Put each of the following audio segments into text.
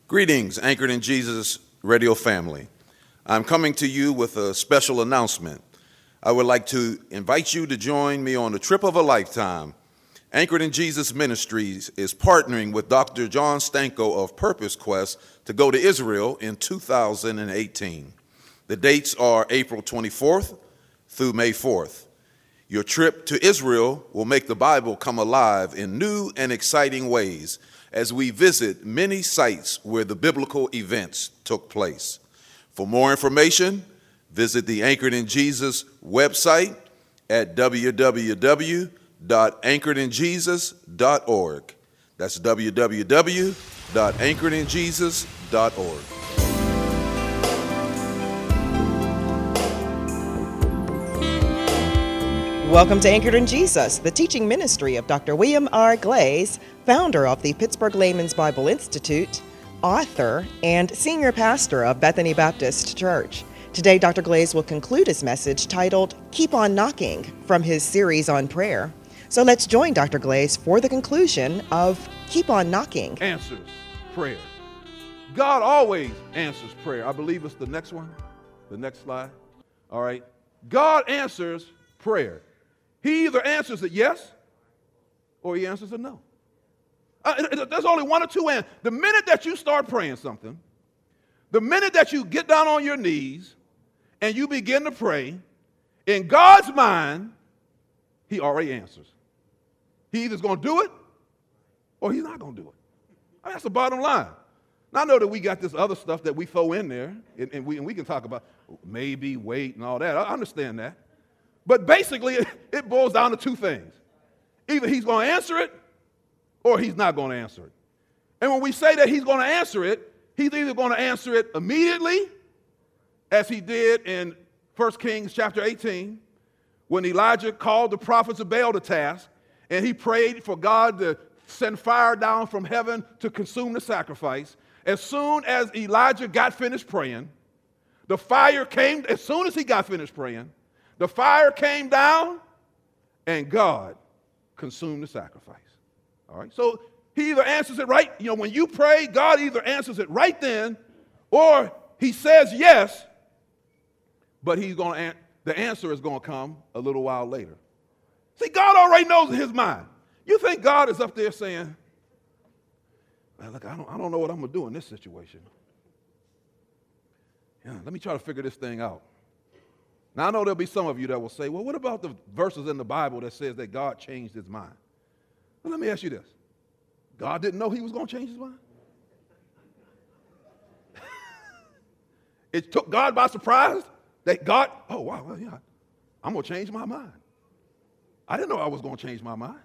Greetings, Anchored in Jesus radio family. I'm coming to you with a special announcement. I would like to invite you to join me on the trip of a lifetime. Anchored in Jesus Ministries is partnering with Dr. John Stanko of Purpose Quest to go to Israel in 2018. The dates are April 24th through May 4th. Your trip to Israel will make the Bible come alive in new and exciting ways as we visit many sites where the biblical events took place. For more information, visit the Anchored in Jesus website at www.anchoredinjesus.org. That's www.anchoredinjesus.org. Welcome to Anchored in Jesus, the teaching ministry of Dr. William R. Glaze, founder of the Pittsburgh Layman's Bible Institute, author, and senior pastor of Bethany Baptist Church. Today, Dr. Glaze will conclude his message titled, Keep on Knocking, from his series on prayer. So let's join Dr. Glaze for the conclusion of Keep on Knocking. Answers prayer. God always answers prayer. I believe it's the next one, the next slide. All right. God answers prayer. He either answers it yes or he answers it no. There's only one or two answers. The minute that you start praying something, the minute that you get down on your knees and you begin to pray, in God's mind, he already answers. He either's going to do it or he's not going to do it. That's the bottom line. Now, I know that we got this other stuff that we throw in there, and we can talk about maybe, wait, and all that. I understand that. But basically, it boils down to two things. Either he's going to answer it or he's not going to answer it. And when we say that he's going to answer it, he's either going to answer it immediately, as he did in 1 Kings chapter 18, when Elijah called the prophets of Baal to task, and he prayed for God to send fire down from heaven to consume the sacrifice. As soon as Elijah got finished praying, the fire came. As soon as he got finished praying, the fire came down, and God consumed the sacrifice. All right? So he either answers it right. You know, when you pray, God either answers it right then, or he says yes, but the answer is going to come a little while later. See, God already knows in his mind. You think God is up there saying, well, look, I don't know what I'm going to do in this situation. Yeah, let me try to figure this thing out. Now, I know there'll be some of you that will say, well, what about the verses in the Bible that says that God changed his mind? Well, let me ask you this. God didn't know he was going to change his mind? It took God by surprise that God, oh, wow, well, yeah, I'm going to change my mind. I didn't know I was going to change my mind.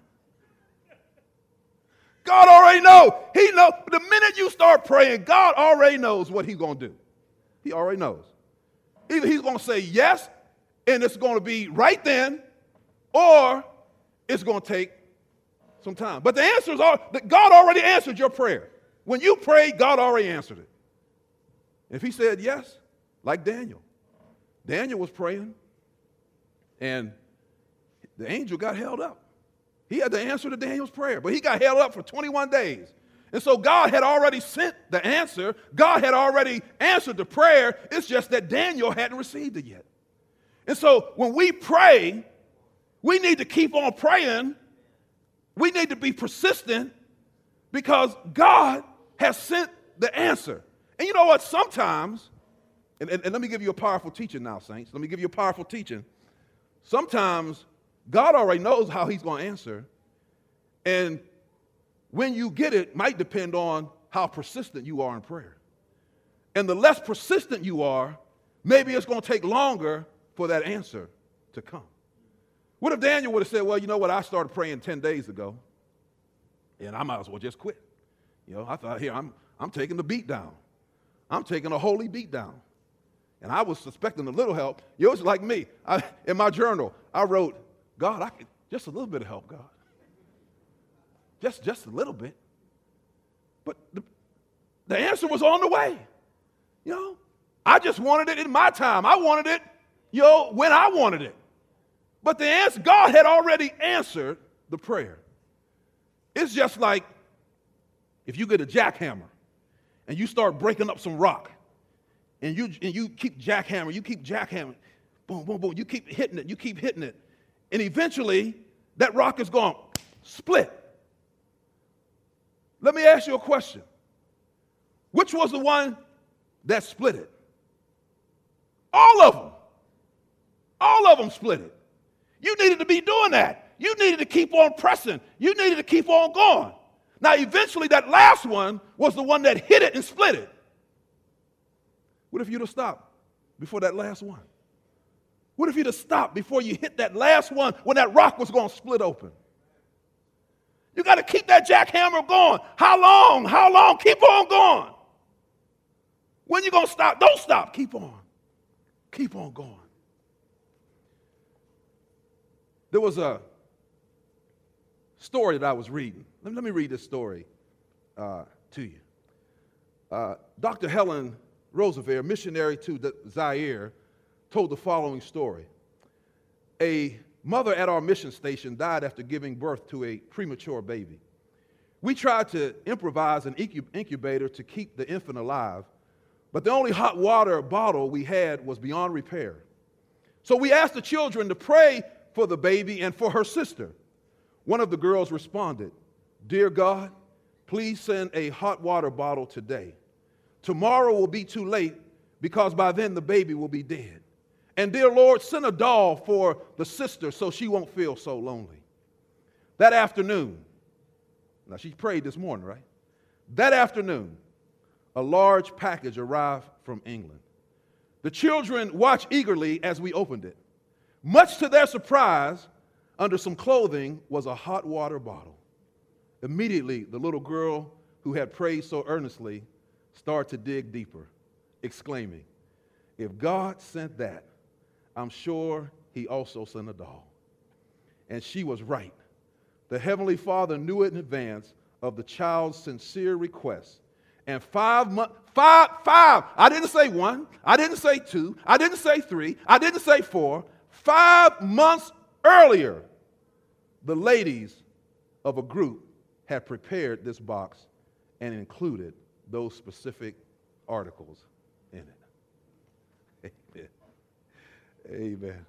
God already knows. He knows. The minute you start praying, God already knows what he's going to do. He already knows. Either he's going to say yes, and it's going to be right then, or it's going to take some time. But the answers are that God already answered your prayer. When you prayed, God already answered it. If he said yes, like Daniel. Daniel was praying, and the angel got held up. He had the answer to Daniel's prayer, but he got held up for 21 days. And so God had already sent the answer. God had already answered the prayer. It's just that Daniel hadn't received it yet. And so when we pray, we need to keep on praying. We need to be persistent because God has sent the answer. And you know what? Sometimes, and let me give you a powerful teaching now, saints. Let me give you a powerful teaching. Sometimes God already knows how he's going to answer. And when you get it might depend on how persistent you are in prayer. And the less persistent you are, maybe it's going to take longer for that answer to come. What if Daniel would have said, well, you know what, I started praying 10 days ago, and I might as well just quit. You know, I thought, here, I'm taking the beat down. I'm taking a holy beat down. And I was suspecting a little help. You know, it's like me. In my journal, I wrote, God, I could just a little bit of help, God. Just a little bit. But the answer was on the way. You know, I just wanted it in my time. I wanted it, you know, when I wanted it. But the answer, God had already answered the prayer. It's just like if you get a jackhammer and you start breaking up some rock, and you keep jackhammering, boom, boom, boom, you keep hitting it, and eventually that rock is going to split. Let me ask you a question. Which was the one that split it? All of them. All of them split it. You needed to be doing that. You needed to keep on pressing. You needed to keep on going. Now, eventually, that last one was the one that hit it and split it. What if you'd have stopped before that last one? What if you'd have stopped before you hit that last one when that rock was going to split open? You got to keep that jackhammer going. How long? How long? Keep on going. When you going to stop? Don't stop. Keep on. Keep on going. There was a story that I was reading. Let me read this story to you. Dr. Helen Roosevelt, missionary to Zaire, told the following story. A mother at our mission station died after giving birth to a premature baby. We tried to improvise an incubator to keep the infant alive, but the only hot water bottle we had was beyond repair. So we asked the children to pray for the baby and for her sister. One of the girls responded, "Dear God, please send a hot water bottle today. Tomorrow will be too late because by then the baby will be dead. And dear Lord, send a doll for the sister so she won't feel so lonely." That afternoon, now she prayed this morning, right? That afternoon, a large package arrived from England. The children watched eagerly as we opened it. Much to their surprise, under some clothing was a hot water bottle. Immediately, the little girl who had prayed so earnestly started to dig deeper, exclaiming, "If God sent that, I'm sure he also sent a doll." And she was right. The Heavenly Father knew it in advance of the child's sincere request. And 5 months, I didn't say 1, I didn't say 2, I didn't say 3, I didn't say 4. 5 months earlier, the ladies of a group had prepared this box and included those specific articles in it. Amen. Amen.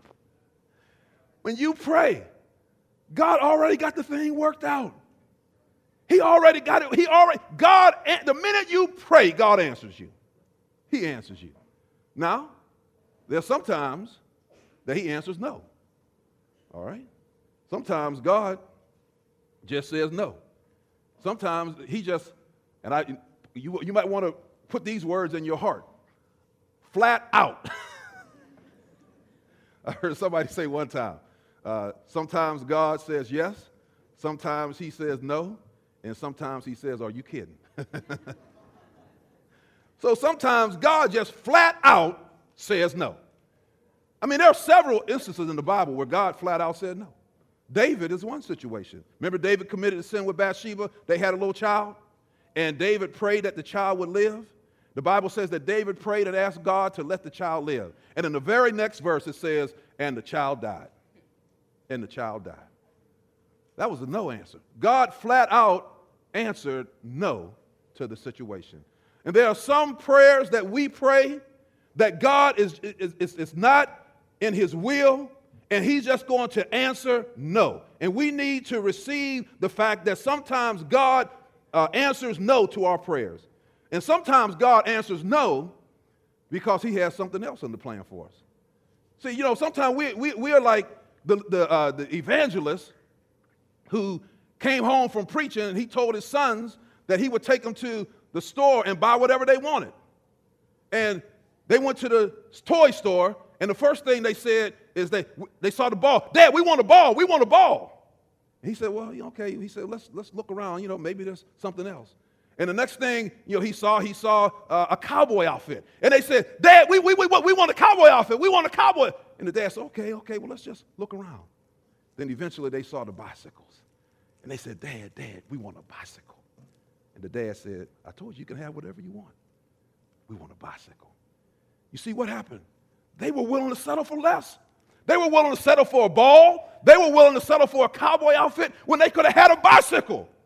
When you pray, God already got the thing worked out. He already got it. The minute you pray, God answers you. He answers you. Now, there's sometimes that he answers no. All right? Sometimes God just says no. Sometimes he just, and you might want to put these words in your heart. Flat out. I heard somebody say one time, sometimes God says yes, sometimes he says no, and sometimes he says, "Are you kidding?" So sometimes God just flat out says no. I mean, there are several instances in the Bible where God flat out said no. David is one situation. Remember, David committed a sin with Bathsheba. They had a little child, and David prayed that the child would live. The Bible says that David prayed and asked God to let the child live. And in the very next verse, it says, "And the child died." And the child died. That was a no answer. God flat out answered no to the situation. And there are some prayers that we pray that God is not in his will, and he's just going to answer no. And we need to receive the fact that sometimes God answers no to our prayers. And sometimes God answers no because he has something else in the plan for us. See, you know, sometimes we are like the evangelist who came home from preaching, and he told his sons that he would take them to the store and buy whatever they wanted. And they went to the toy store, and the first thing they said is they saw the ball. "Dad, we want a ball. We want a ball." And he said, "Well, okay." He said, let's look around. You know, maybe there's something else. And the next thing, you know, he saw a cowboy outfit. And they said, "Dad, we want a cowboy outfit. We want a cowboy." And the dad said, okay, well, let's just look around. Then eventually they saw the bicycles. And they said, Dad, we want a bicycle. And the dad said, "I told you you can have whatever you want. We want a bicycle." You see what happened? They were willing to settle for less. They were willing to settle for a ball. They were willing to settle for a cowboy outfit when they could have had a bicycle.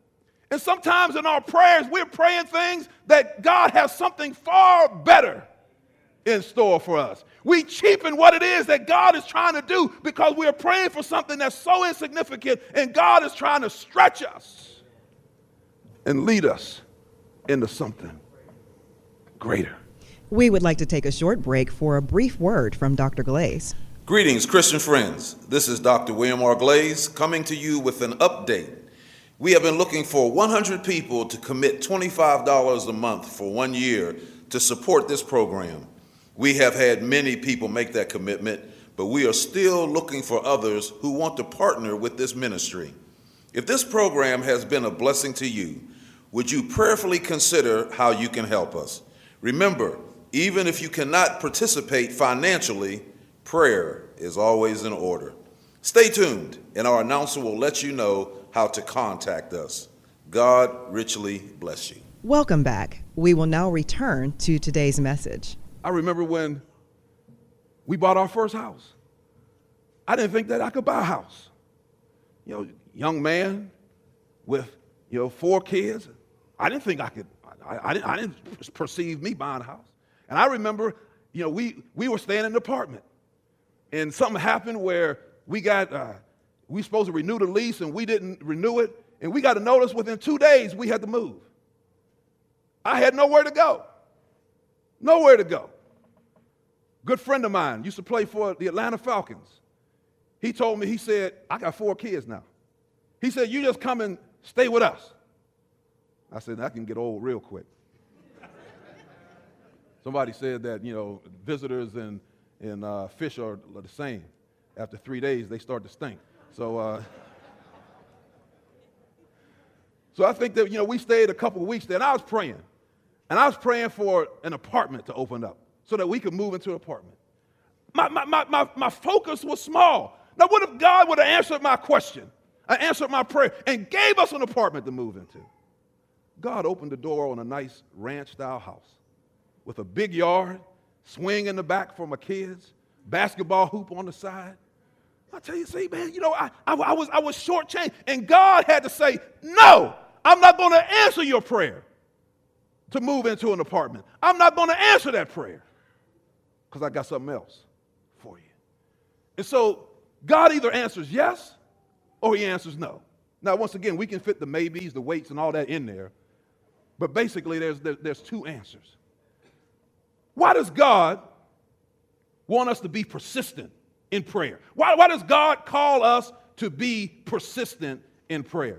And sometimes in our prayers, we're praying things that God has something far better in store for us. We cheapen what it is that God is trying to do because we're praying for something that's so insignificant, and God is trying to stretch us and lead us into something greater. We would like to take a short break for a brief word from Dr. Glaze. Greetings, Christian friends. This is Dr. William R. Glaze coming to you with an update. We have been looking for 100 people to commit $25 a month for 1 year to support this program. We have had many people make that commitment, but we are still looking for others who want to partner with this ministry. If this program has been a blessing to you, would you prayerfully consider how you can help us? Remember, even if you cannot participate financially, prayer is always in order. Stay tuned, and our announcer will let you know how to contact us. God richly bless you. Welcome back. We will now return to today's message. I remember when we bought our first house. I didn't think that I could buy a house. Young man with, 4 kids. I didn't think I could, I didn't perceive me buying a house. And I remember, we were staying in an apartment. And something happened where we were supposed to renew the lease, and we didn't renew it. And we got a notice within 2 days we had to move. I had nowhere to go. Nowhere to go. Good friend of mine used to play for the Atlanta Falcons. He told me, he said, I got 4 kids now. He said, you just come and stay with us. I said, that can get old real quick. Somebody said that, visitors and fish are the same. After 3 days, they start to stink. So I think that, we stayed a couple of weeks there, and I was praying. And I was praying for an apartment to open up so that we could move into an apartment. My focus was small. Now, what if God would have answered my question, answered my prayer, and gave us an apartment to move into? God opened the door on a nice ranch-style house with a big yard, swing in the back for my kids, basketball hoop on the side. I tell you, see, man, I was shortchanged, and God had to say, no, I'm not going to answer your prayer to move into an apartment. I'm not going to answer that prayer because I got something else for you. And so God either answers yes or he answers no. Now, once again, we can fit the maybes, the waits, and all that in there, but basically there's 2 answers. Why does God want us to be persistent in prayer? Why does God call us to be persistent in prayer?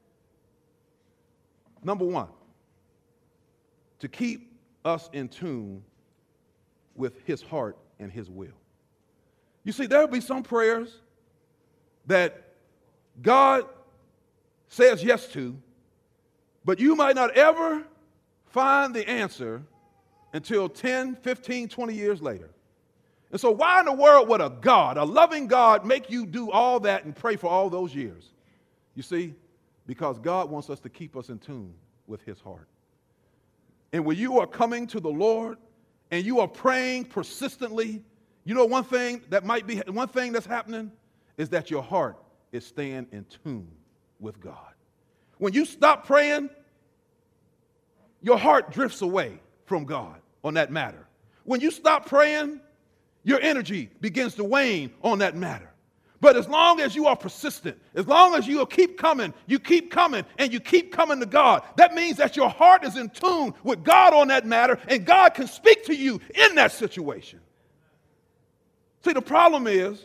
Number 1, to keep us in tune with his heart and his will. You see, there will be some prayers that God says yes to, but you might not ever find the answer until 10, 15, 20 years later. And so why in the world would a loving God, make you do all that and pray for all those years? You see, because God wants us to keep us in tune with his heart. And when you are coming to the Lord and you are praying persistently, one thing that's happening is that your heart is staying in tune with God. When you stop praying, your heart drifts away from God on that matter. When you stop praying, your energy begins to wane on that matter. But as long as you are persistent, as long as you keep coming, and you keep coming to God, that means that your heart is in tune with God on that matter, and God can speak to you in that situation. See, the problem is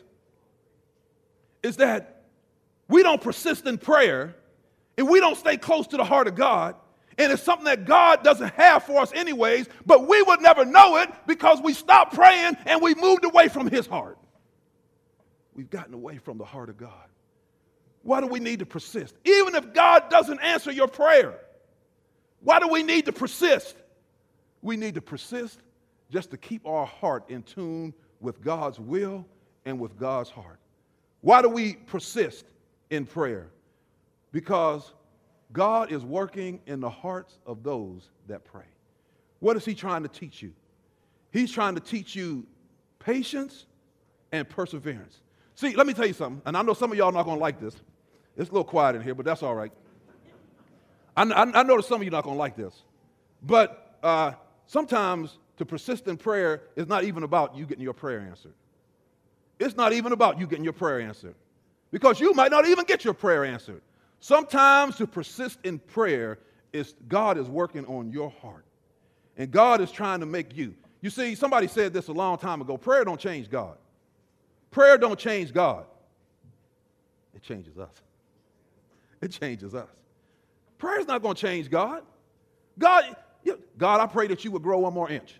that we don't persist in prayer, and we don't stay close to the heart of God, and it's something that God doesn't have for us anyways, but we would never know it because we stopped praying and we moved away from his heart. We've gotten away from the heart of God. Why do we need to persist? Even if God doesn't answer your prayer, why do we need to persist? We need to persist just to keep our heart in tune with God's will and with God's heart. Why do we persist in prayer? Because God is working in the hearts of those that pray. What is he trying to teach you? He's trying to teach you patience and perseverance. See, let me tell you something, and I know some of y'all are not going to like this. It's a little quiet in here, but that's all right. I know that some of you are not going to like this, but sometimes to persist in prayer is not even about you getting your prayer answered. It's not even about you getting your prayer answered, because you might not even get your prayer answered. Sometimes to persist in prayer is God is working on your heart, and God is trying to make you. You see, somebody said this a long time ago, prayer don't change God. Prayer don't change God. It changes us. It changes us. Prayer is not going to change God. God, I pray that you would grow 1 more inch.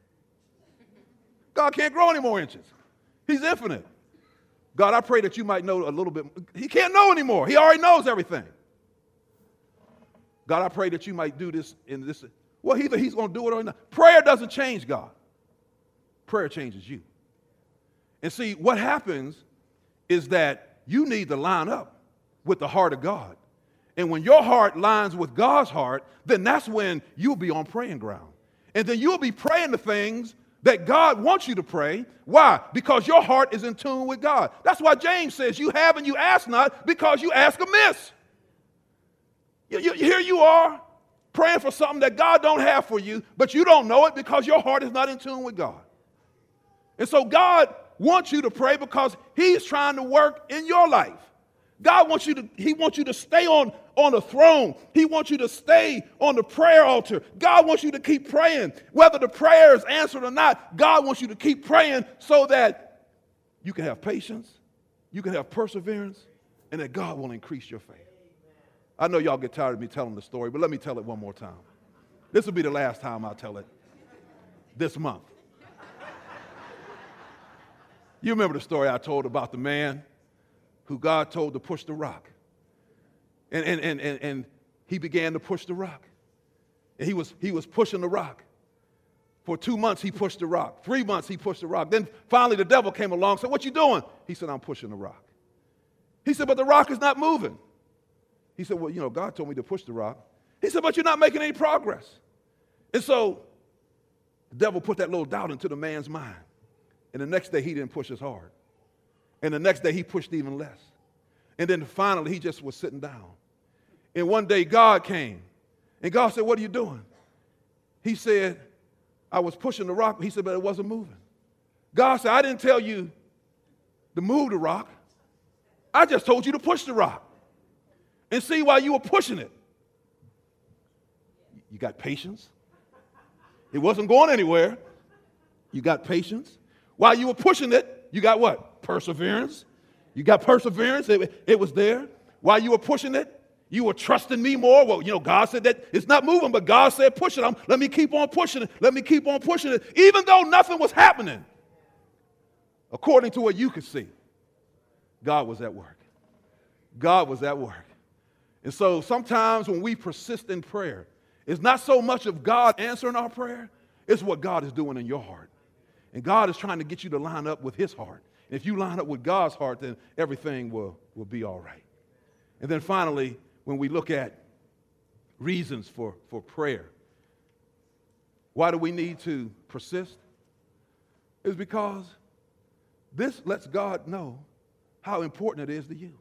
God can't grow any more inches. He's infinite. God, I pray that you might know a little bit. He can't know anymore. He already knows everything. God, I pray that you might do this and this. Well, either he's going to do it or not. Prayer doesn't change God. Prayer changes you. And see, what happens is that you need to line up with the heart of God. And when your heart lines with God's heart, then that's when you'll be on praying ground. And then you'll be praying the things that God wants you to pray. Why? Because your heart is in tune with God. That's why James says, you have and you ask not because you ask amiss. Here you are praying for something that God don't have for you, but you don't know it because your heart is not in tune with God. And so God wants you to pray because he's trying to work in your life. God wants you to stay on the throne. He wants you to stay on the prayer altar. God wants you to keep praying. Whether the prayer is answered or not, God wants you to keep praying so that you can have patience, you can have perseverance, and that God will increase your faith. I know y'all get tired of me telling the story, but let me tell it one more time. This will be the last time I'll tell it this month. You remember the story I told about the man who God told to push the rock. And he began to push the rock. And he was pushing the rock. For 2 months, he pushed the rock. 3 months, he pushed the rock. Then finally, the devil came along and said, what you doing? He said, I'm pushing the rock. He said, but the rock is not moving. He said, well, God told me to push the rock. He said, but you're not making any progress. And so the devil put that little doubt into the man's mind. And the next day, he didn't push as hard. And the next day, he pushed even less. And then finally, he just was sitting down. And one day, God came. And God said, what are you doing? He said, I was pushing the rock. He said, but it wasn't moving. God said, I didn't tell you to move the rock. I just told you to push the rock. And see, while you were pushing it, you got patience. It wasn't going anywhere. You got patience. While you were pushing it, you got what? Perseverance. You got perseverance. It was there. While you were pushing it, you were trusting me more. Well, God said that it's not moving, but God said push it. Let me keep on pushing it. Let me keep on pushing it. Even though nothing was happening, according to what you could see, God was at work. God was at work. And so sometimes when we persist in prayer, it's not so much of God answering our prayer, it's what God is doing in your heart. And God is trying to get you to line up with his heart. And if you line up with God's heart, then everything will be all right. And then finally, when we look at reasons for prayer, why do we need to persist? It's because this lets God know how important it is to you.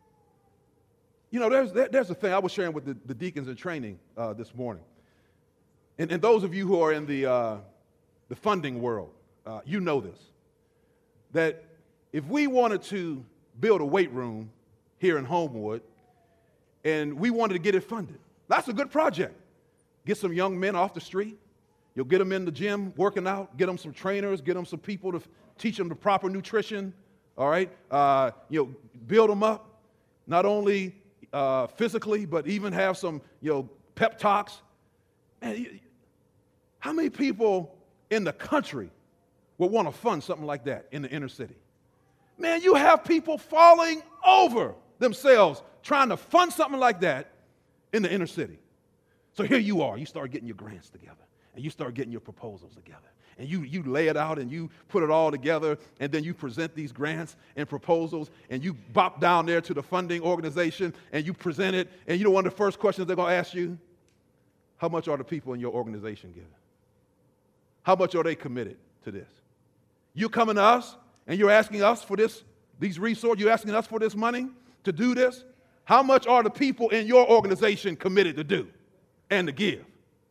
There's a thing I was sharing with the deacons in training this morning. And those of you who are in the funding world, you know this, that if we wanted to build a weight room here in Homewood and we wanted to get it funded, that's a good project. Get some young men off the street. You'll get them in the gym working out, get them some trainers, get them some people to teach them the proper nutrition, all right? Build them up, not only physically, but even have some, pep talks. Man, how many people in the country would want to fund something like that in the inner city? Man, you have people falling over themselves trying to fund something like that in the inner city. So here you are. You start getting your grants together, and you start getting your proposals together. And you lay it out, and you put it all together, and then you present these grants and proposals, and you bop down there to the funding organization, and you present it, and one of the first questions they're going to ask you, how much are the people in your organization giving? How much are they committed to this? You're coming to us, and you're asking us for these resources, you're asking us for this money to do this. How much are the people in your organization committed to do and to give?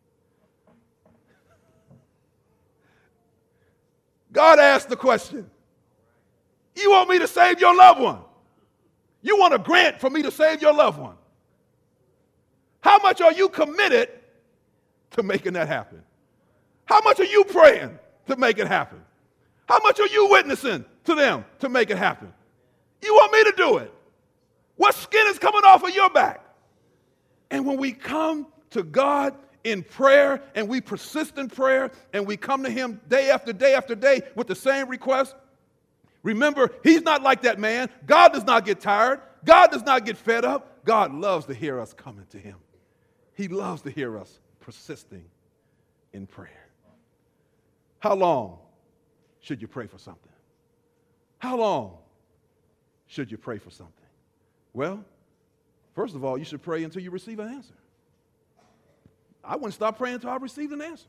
God asked the question, you want me to save your loved one? You want a grant for me to save your loved one? How much are you committed to making that happen? How much are you praying to make it happen? How much are you witnessing to them to make it happen? You want me to do it? What skin is coming off of your back? And when we come to God in prayer and we persist in prayer and we come to him day after day after day with the same request, remember, he's not like that man. God does not get tired. God does not get fed up. God loves to hear us coming to him. He loves to hear us persisting in prayer. How long should you pray for something? How long should you pray for something? Well, first of all, you should pray until you receive an answer. I wouldn't stop praying until I received an answer.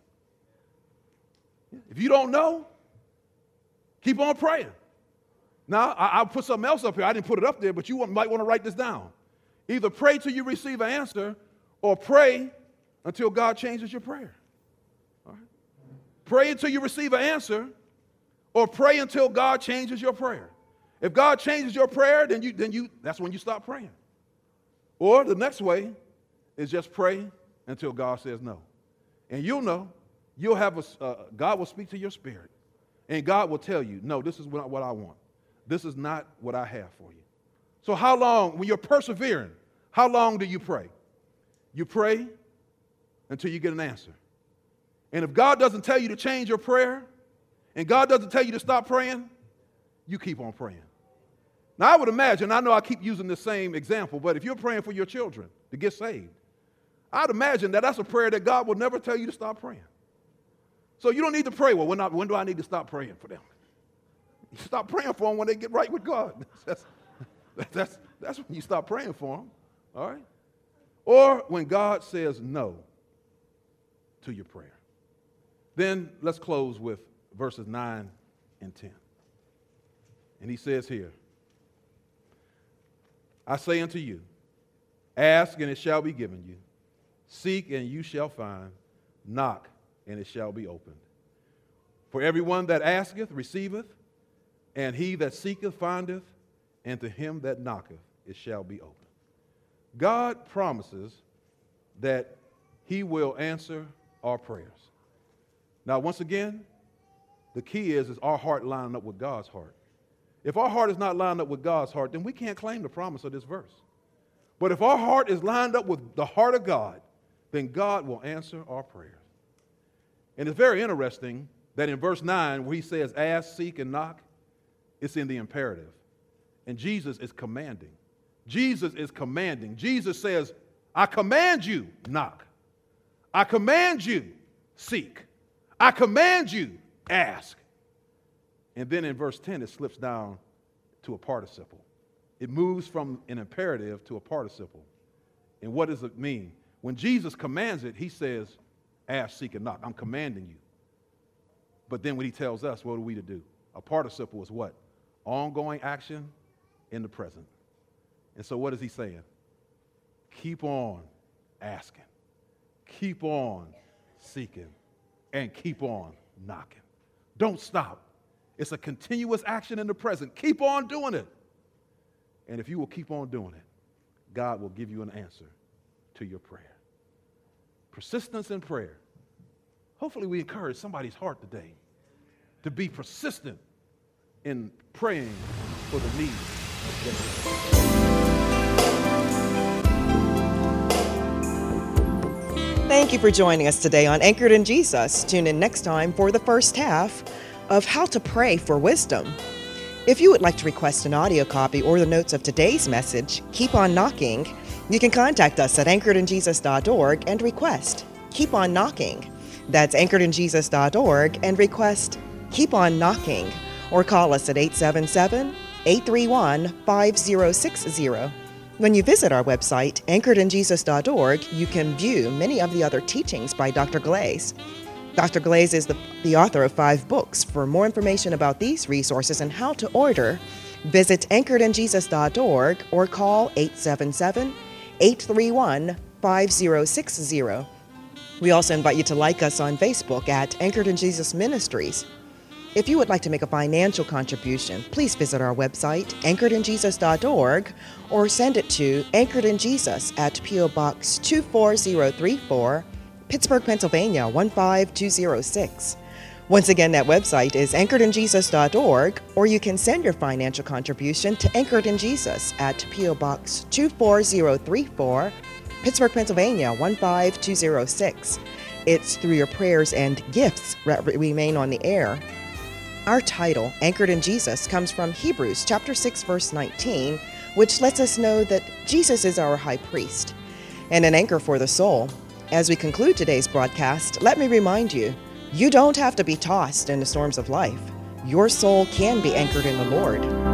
If you don't know, keep on praying. Now, I'll put something else up here. I didn't put it up there, but you might want to write this down. Either pray till you receive an answer or pray until God changes your prayer. All right? Pray until you receive an answer or pray until God changes your prayer. If God changes your prayer, then that's when you stop praying. Or the next way is just pray until God says no. And you'll know, God will speak to your spirit. And God will tell you, no, this is what I want. This is not what I have for you. So how long, when you're persevering, how long do you pray? You pray until you get an answer. And if God doesn't tell you to change your prayer, and God doesn't tell you to stop praying, you keep on praying. Now, I would imagine, I know I keep using the same example, but if you're praying for your children to get saved, I'd imagine that that's a prayer that God will never tell you to stop praying. So you don't need to pray, well, when do I need to stop praying for them? You stop praying for them when they get right with God. That's when you stop praying for them, all right? Or when God says no to your prayer. Then let's close with verses 9 and 10. And he says here, I say unto you, ask and it shall be given you. Seek and you shall find. Knock and it shall be opened. For everyone that asketh receiveth, and he that seeketh findeth, and to him that knocketh it shall be opened. God promises that he will answer our prayers. Now, once again, the key is our heart lining up with God's heart. If our heart is not lined up with God's heart, then we can't claim the promise of this verse. But if our heart is lined up with the heart of God, then God will answer our prayers. And it's very interesting that in verse 9, where he says, ask, seek, and knock, it's in the imperative. And Jesus is commanding. Jesus is commanding. Jesus says, I command you, knock. I command you, seek. I command you, ask. And then in verse 10, it slips down to a participle. It moves from an imperative to a participle. And what does it mean? When Jesus commands it, he says, ask, seek, and knock. I'm commanding you. But then when he tells us, what are we to do? A participle is what? Ongoing action in the present. And so what is he saying? Keep on asking. Keep on seeking. And keep on knocking. Don't stop. It's a continuous action in the present. Keep on doing it. And if you will keep on doing it, God will give you an answer to your prayer. Persistence in prayer. Hopefully we encourage somebody's heart today to be persistent in praying for the needs of Genesis. Thank you for joining us today on Anchored in Jesus. Tune in next time for the first half of How to Pray for Wisdom. If you would like to request an audio copy or the notes of today's message, Keep On Knocking, you can contact us at anchoredinjesus.org and request Keep On Knocking. That's anchoredinjesus.org and request Keep On Knocking, or call us at 877-831-5060. When you visit our website, anchoredinjesus.org, you can view many of the other teachings by Dr. Glaze. Dr. Glaze is the author of 5 books. For more information about these resources and how to order, Visit anchoredinjesus.org or call 877-831-5060. We also invite you to like us on Facebook at Anchored in Jesus Ministries. If you would like to make a financial contribution, please visit our website, anchoredinjesus.org, or send it to Anchored in Jesus at P.O. Box 24034, Pittsburgh, Pennsylvania 15206. Once again, that website is anchoredinjesus.org, or you can send your financial contribution to Anchored in Jesus at P.O. Box 24034, Pittsburgh, Pennsylvania 15206. It's through your prayers and gifts that remain on the air. Our title, Anchored in Jesus, comes from Hebrews chapter 6, verse 19, which lets us know that Jesus is our high priest and an anchor for the soul. As we conclude today's broadcast, let me remind you, you don't have to be tossed in the storms of life. Your soul can be anchored in the Lord.